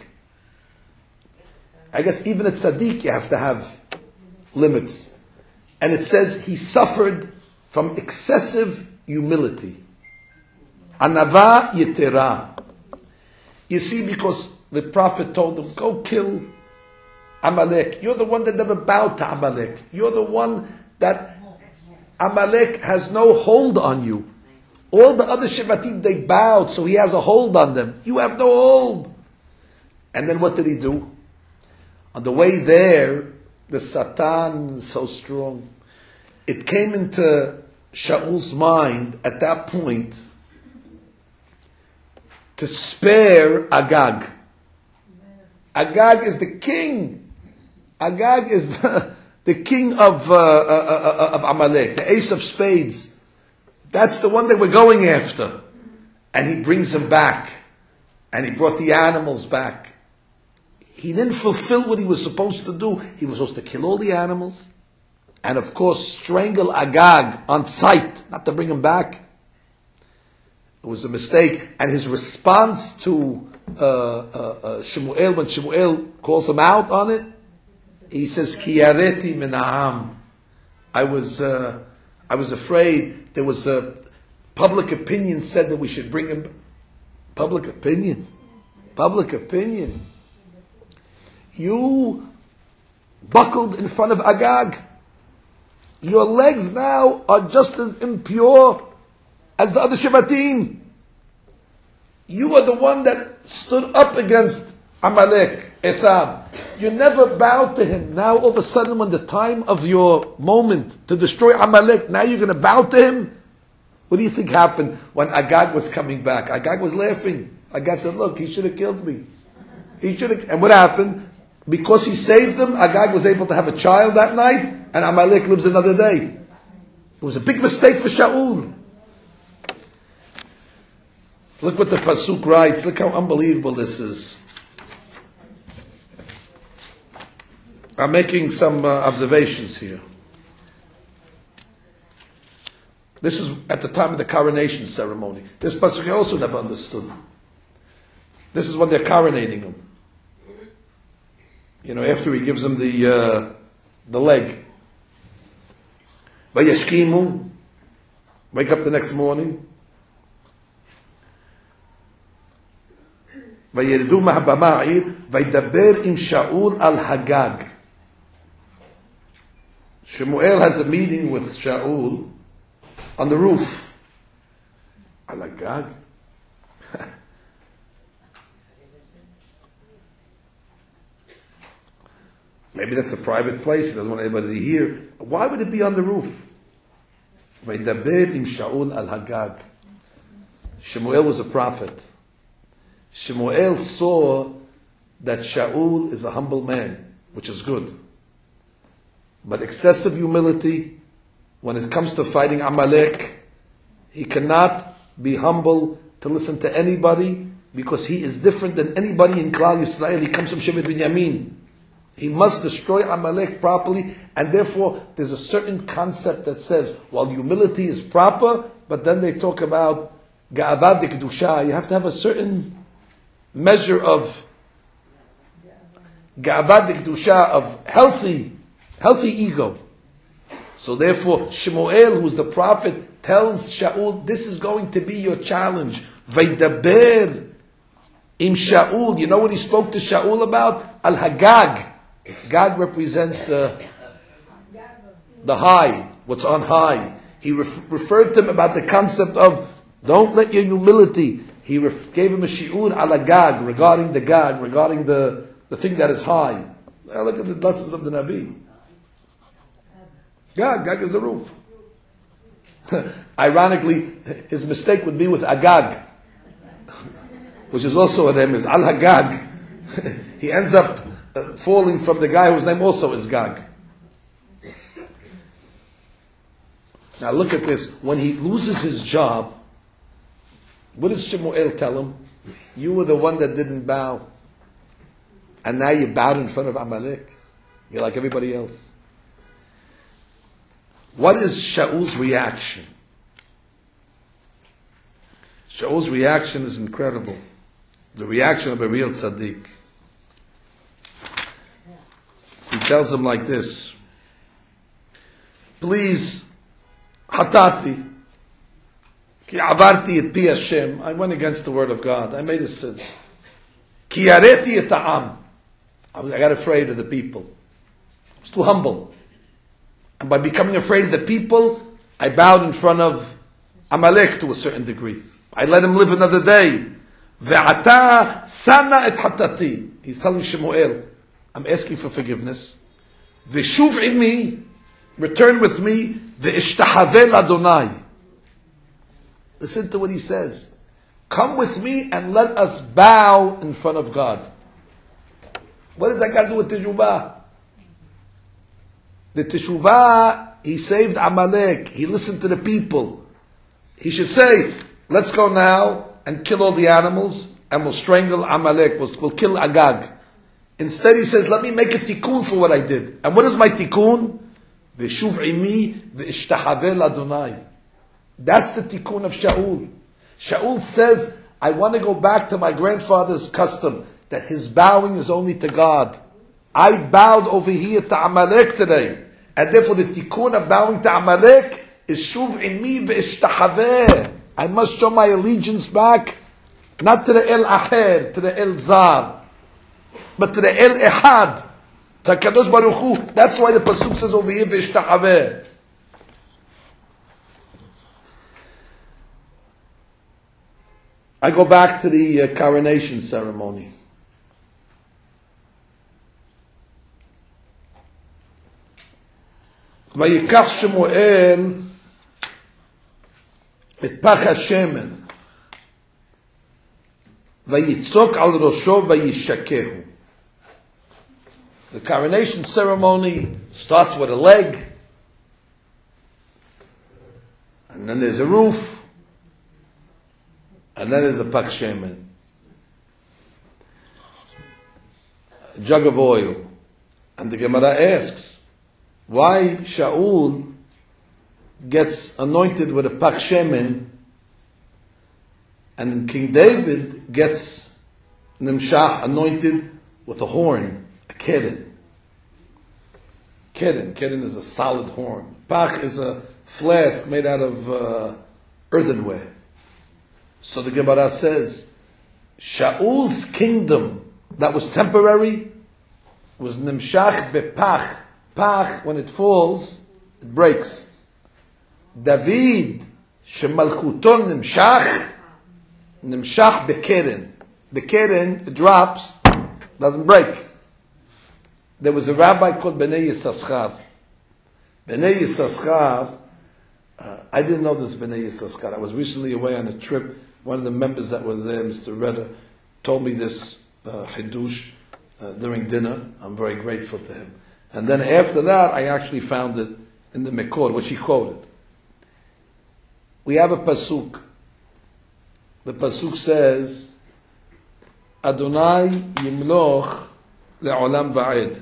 I guess even a tzaddik you have to have limits. And it says he suffered from excessive humility. Anava yetera. You see, because the Prophet told him, go kill Amalek. You're the one that never bowed to Amalek. You're the one that Amalek has no hold on you. All the other Shevatim, they bowed, so he has a hold on them. You have no hold. And then what did he do? On the way there, the Satan is so strong. It came into Shaul's mind at that point to spare Agag. Agag is the king. Agag is the, the king of, uh, uh, uh, of Amalek, the ace of spades. That's the one that we're going after. And he brings him back. And he brought the animals back. He didn't fulfill what he was supposed to do. He was supposed to kill all the animals. And of course, strangle Agag on sight, not to bring him back. It was a mistake. And his response to uh, uh, uh, Shemuel, when Shemuel calls him out on it, he says, Ki yareti min ha'am. I was, uh, I was afraid. There was a public opinion said that we should bring him. Public opinion, public opinion. You buckled in front of Agag. Your legs now are just as impure as the other Shevatim. You are the one that stood up against Amalek, Esab. You never bowed to him. Now all of a sudden when the time of your moment to destroy Amalek, now you're going to bow to him? What do you think happened when Agag was coming back? Agag was laughing. Agag said, look, he should have killed me. He should have. And what happened? Because he saved him, Agag was able to have a child that night, and Amalek lives another day. It was a big mistake for Shaul. Look what the Pasuk writes. Look how unbelievable this is. I'm making some uh, observations here. This is at the time of the coronation ceremony. This Pasuk I also never understood. This is when they're coronating him. You know, after he gives him the uh, the leg. Vayashkimu. Wake up the next morning. Vayirdu ma'habama ha'ir. Vaydaber im Shaul al Hagag. Shemuel has a meeting with Shaul on the roof. Al Hagag. Maybe that's a private place. He doesn't want anybody to hear. Why would it be on the roof? Vaydaber im Shaul al Hagag. Shemuel was a prophet. Shemuel saw that Shaul is a humble man, which is good. But excessive humility, when it comes to fighting Amalek, he cannot be humble to listen to anybody because he is different than anybody in Klal Yisrael. He comes from Shevet Binyamin. He must destroy Amalek properly, and therefore there's a certain concept that says, while humility is proper, but then they talk about Ga'avad Kedusha. You have to have a certain measure of Ga'avad Kedusha, of healthy, healthy ego. So therefore, Shemuel, who's the prophet, tells Shaul, this is going to be your challenge. Vaydaber im Shaul. You know what he spoke to Shaul about? Al Hagag. Gag represents the the high, what's on high. He ref, referred to him about the concept of don't let your humility. He ref, gave him a shi'ur ala Gag regarding the Gag, regarding the, the thing that is high. Now look at the lessons of the Nabi. Gag, Gag is the roof. Ironically, his mistake would be with Agag, which is also a name, is Al-Hagag. He ends up uh, falling from the guy whose name also is Gag. Now look at this. When he loses his job, what does Shemuel tell him? You were the one that didn't bow. And now you bowed in front of Amalek. You're like everybody else. What is Shaul's reaction? Shaul's reaction is incredible. The reaction of a real tzaddik. He tells him like this. Please, hatati, ki avarti et pi Hashem. I went against the word of God. I made a sin. Ki yareti et ha'am. I got afraid of the people. I was too humble. And by becoming afraid of the people, I bowed in front of Amalek to a certain degree. I let him live another day. Ve'ata sana et hatati. He's telling Shemuel, I'm asking for forgiveness. V'shuv imi, return with me. Ve'ishtahave l'Adonai. Listen to what he says. Come with me and let us bow in front of God. What does that got to do with teshuvah? The teshuvah, he saved Amalek. He listened to the people. He should say, let's go now and kill all the animals and we'll strangle Amalek. We'll, we'll kill Agag. Instead he says, let me make a tikkun for what I did. And what is my tikkun? V'shuv imi v'ishtahave l'Adonai. That's the tikkun of Shaul. Shaul says, I want to go back to my grandfather's custom, that his bowing is only to God. I bowed over here to Amalek today. And therefore the tikkun of bowing to Amalek is shuv imi v'ishtahave. I must show my allegiance back, not to the El Aher, to the El Zar, but to the El Ehad, to HaKadosh Baruch Hu. That's why the Pasuk says over here, v'ishtahave. I go back to the uh, coronation ceremony. ויקח שמואל את פח השמן ויצוק על ראשו וישקהו. The coronation ceremony starts with a leg, and then there's a roof, and then there's a pach shemen, a jug of oil. And the Gemara asks, why Shaul gets anointed with a pach shemen and King David gets Nimshach anointed with a horn, a keren. Keren, keren is a solid horn. Pach is a flask made out of uh, earthenware. So the Gemara says, Shaul's kingdom that was temporary was Nimshach bepach. Pach, when it falls, it breaks. David, shemalchuton nimshach, nimshach bekeren. The keren, it drops, doesn't break. There was a rabbi called Bnei Yissaschar. Bnei Yissaschar, uh, I didn't know this Bnei Yissaschar. I was recently away on a trip. One of the members that was there, Mister Redder, told me this uh, hidush uh, during dinner. I'm very grateful to him. And then after that, I actually found it in the Mekor, which he quoted. We have a pasuk. The pasuk says, Adonai yimloch le'olam va'ed.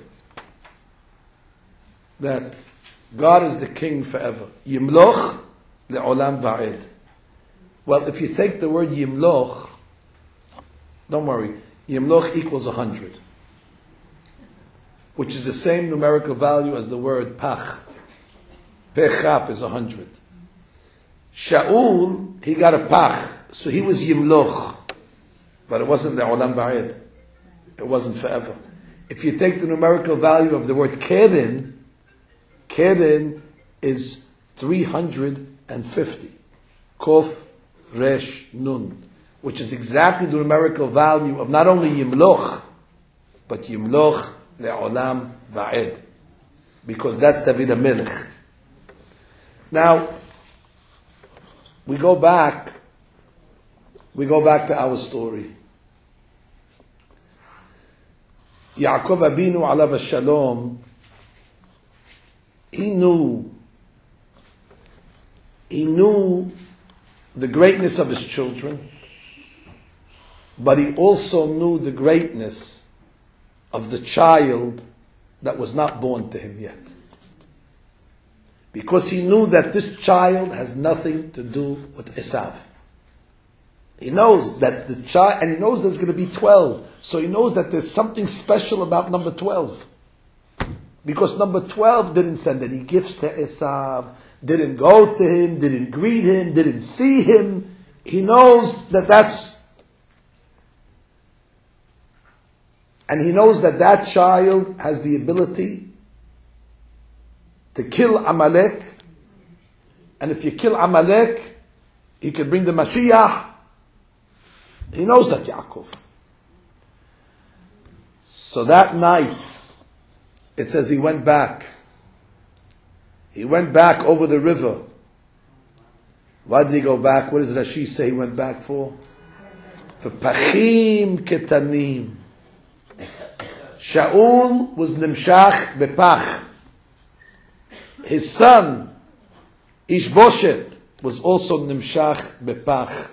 That God is the king forever. Yimloch le'olam va'ed. Well, if you take the word yimloch, don't worry, yimloch equals a hundred, which is the same numerical value as the word pach. Pechap is a hundred. Shaul, he got a pach, so he was yimloch, but it wasn't the olam ba'ed. It wasn't forever. If you take the numerical value of the word keren, keren is three hundred fifty. Kof, resh, nun. Which is exactly the numerical value of not only Yimloch, but Yimloch le'olam va'ed. Because that's David HaMelech. Now, we go back, we go back to our story. Yaakov Abinu alav shalom, he knew, he knew the greatness of his children, but he also knew the greatness of the child that was not born to him yet. Because he knew that this child has nothing to do with Esav. He knows that the child, and he knows there's going to be twelve. So he knows that there's something special about number twelve. Because number twelve didn't send any gifts to Esav, didn't go to him, didn't greet him, didn't see him. He knows that that's, and he knows that that child has the ability to kill Amalek. And if you kill Amalek, he could bring the Mashiach. He knows that, Yaakov. So that night, it says he went back. He went back over the river. Why did he go back? What does Rashi say he went back for? For Pachim Ketanim. Shaul was Nimshach Bepach. His son, Ishboshet, was also Nimshach Bepach.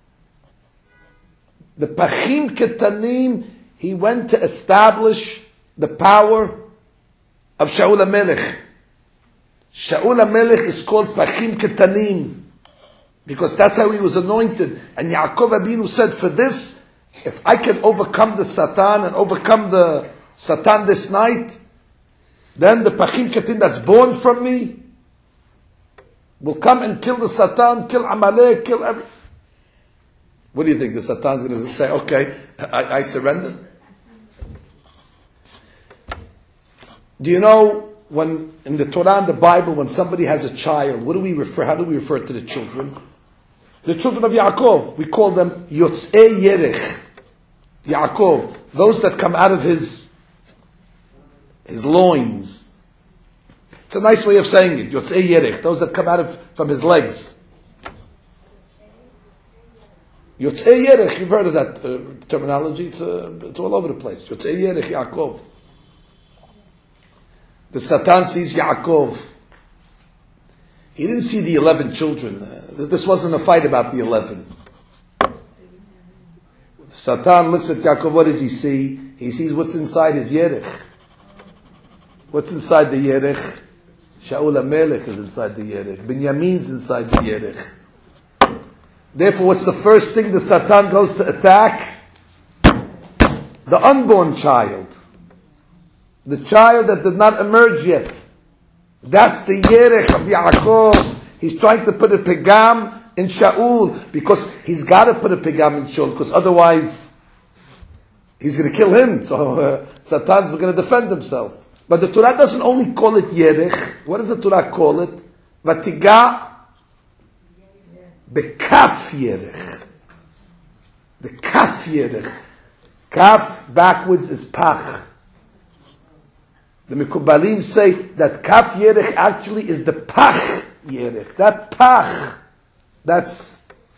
The Pachim Ketanim, he went to establish the power of Shaul HaMelech. Shaul HaMelech is called Pachim Ketanim because that's how he was anointed. And Yaakov Abinu said, for this, if I can overcome the Satan and overcome the Satan this night, then the Pachim Ketanim that's born from me will come and kill the Satan, kill Amalek, kill everything. What do you think? The Satan's going to say, okay, I, I surrender? Do you know when in the Torah and the Bible, when somebody has a child, what do we refer, how do we refer to the children? The children of Yaakov, we call them Yotzei Yerech. Yaakov, those that come out of his, his loins. It's a nice way of saying it, Yotzei Yerech, those that come out of, from his legs. Yotzei Yerech, you've heard of that uh, terminology, it's, uh, it's all over the place. Yotzei Yerech, Yaakov. The Satan sees Yaakov. He didn't see the eleven children. Uh, this wasn't a fight about the eleven. The Satan looks at Yaakov, what does he see? He sees what's inside his Yerech. What's inside the Yerech? Shaul HaMelech is inside the Yerech. Binyamin's inside the Yerech. Therefore, what's the first thing the Satan goes to attack? The unborn child. The child that did not emerge yet. That's the Yerech of Yaakov. He's trying to put a pegam in Shaul because he's got to put a pegam in Shaul because otherwise he's going to kill him. So uh, Satan's going to defend himself. But the Torah doesn't only call it Yerech. What does the Torah call it? Vatiga Bekaf Yerech. The Kaf Yerech. Kaf backwards is Pach. The Mikubalim say that Kaf Yerech actually is the Pach Yerech. That Pach, that's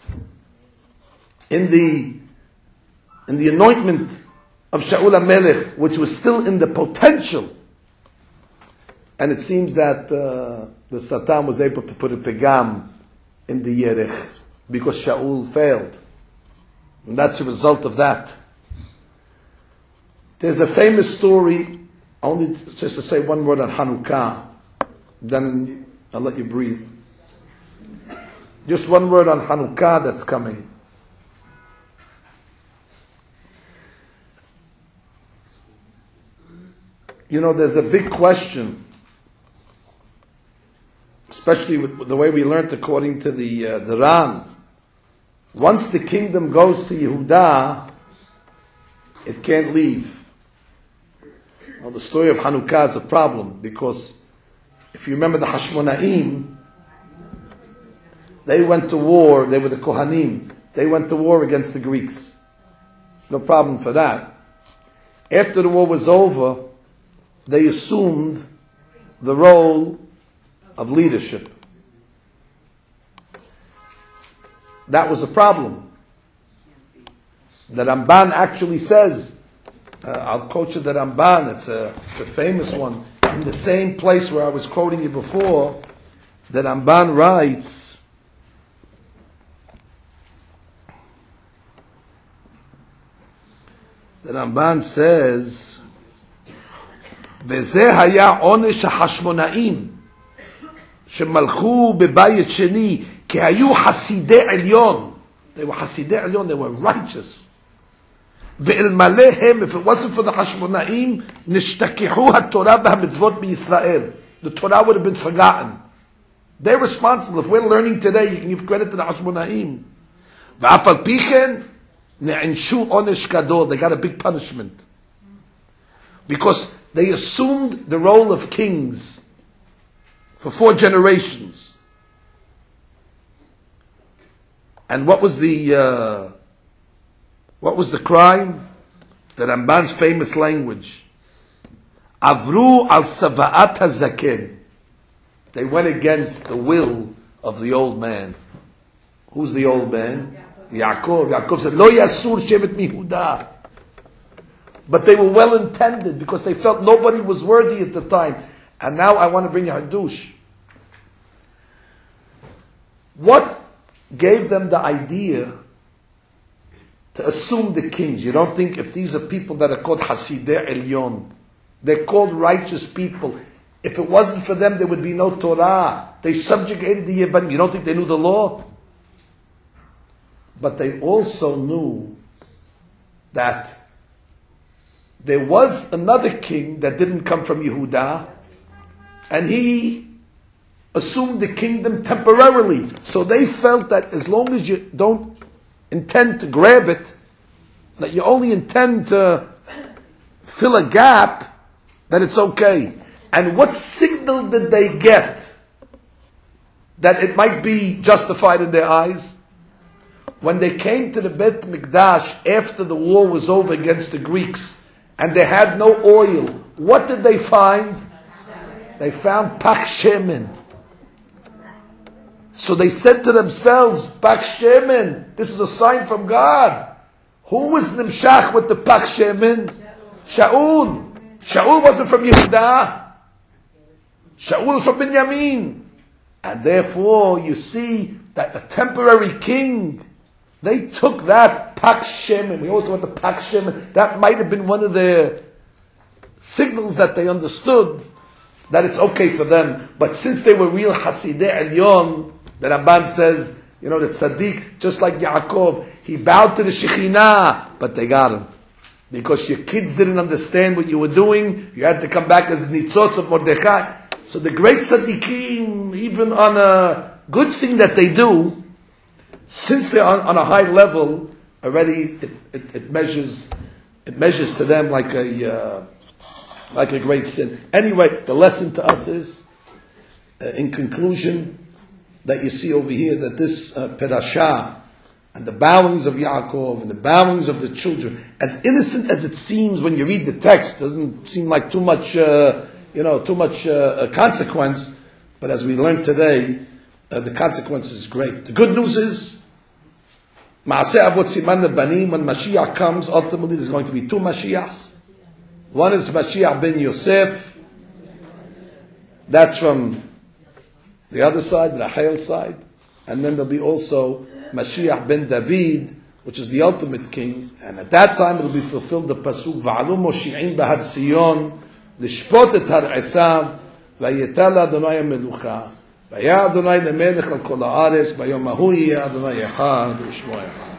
in the in the anointment of Shaul HaMelech, which was still in the potential. And it seems that uh, the Satan was able to put a pegam in the Yerech because Shaul failed. And that's the result of that. There's a famous story, only just to say one word on Hanukkah, then I'll let you breathe. Just one word on Hanukkah that's coming. You know, there's a big question, especially with the way we learned according to the uh, the Ran. Once the kingdom goes to Yehuda, it can't leave. Well, the story of Hanukkah is a problem because if you remember the Hashmonaim, they went to war, they were the Kohanim, they went to war against the Greeks. No problem for that. After the war was over, they assumed the role of leadership. That was a problem. The Ramban actually says, uh, I'll quote you the Ramban, it's a, it's a famous one, in the same place where I was quoting you before, the Ramban writes, the Ramban says, וזה היה עונש החשמונאים שמלכו בבית שני כי היו חסידי עליון. They were חסידי עליון, they were righteous. ואלמלא הם, if it wasn't for the חשמונאים, נשתכחו התורה והמצוות בישראל. The Torah would have been forgotten. They're responsible. If we're learning today, you can give credit to the חשמונאים. ואף על פי כן, נענשו עונש גדול. They got a big punishment. Because they assumed the role of kings for four generations. And what was the uh, what was the crime? The Ramban's famous language. Avru al sava'at hazaken. They went against the will of the old man. Who's the old man? Yaakov. Yaakov said, Lo yasur shevet mihuda. But they were well intended because they felt nobody was worthy at the time. And now I want to bring you a hadush. What gave them the idea to assume the kings? You don't think if these are people that are called Hasidei Elyon, they're called righteous people, if it wasn't for them there would be no Torah. They subjugated the Yevanim. You don't think they knew the law? But they also knew that there was another king that didn't come from Yehuda, and he assumed the kingdom temporarily. So they felt that as long as you don't intend to grab it, that you only intend to fill a gap, that it's okay. And what signal did they get that it might be justified in their eyes? When they came to the Beit Mikdash after the war was over against the Greeks, and they had no oil, what did they find? They found Pach Shemen. So they said to themselves, Pach Shemen, this is a sign from God. Who was Nimshach with the Pach Shemen? Shaul. Shaul wasn't from Yehuda. Shaul was from Binyamin. And therefore, you see that a temporary king, they took that Pach Shemen. We always want the Pach Shemen. That might have been one of the signals that they understood that it's okay for them. But since they were real Hasidei Elyon, the Ramban says, you know, that Tzaddik, just like Yaakov, he bowed to the Shekhinah, but they got him. Because your kids didn't understand what you were doing, you had to come back as Nitzotz of Mordechai. So the great Tzaddikim, even on a good thing that they do, since they're on, on a high level, already it, it, it measures it measures to them like a uh, like a great sin. Anyway, the lesson to us is, uh, in conclusion, that you see over here that this uh, Perashah and the bowings of Yaakov and the bowings of the children, as innocent as it seems when you read the text, doesn't seem like too much, uh, you know, too much uh, consequence. But as we learned today, uh, the consequence is great. The good news is, Maaseh Avot Siman Banim, when Mashiach comes, ultimately there's going to be two Mashiachs. One is Mashiach ben Yosef. That's from the other side, the Rahel side. And then there'll be also Mashiach ben David, which is the ultimate king. And at that time it will be fulfilled the Pasuk, Va'alu Moshi'im Bahar Sion, Lishpot et Har Esav, Vayetala Adonai Melucha, Vaya Adonai Lemelech al Kol Haaretz, Bayom Ahu Yeh Adonai Echad, U'Shmo Echad.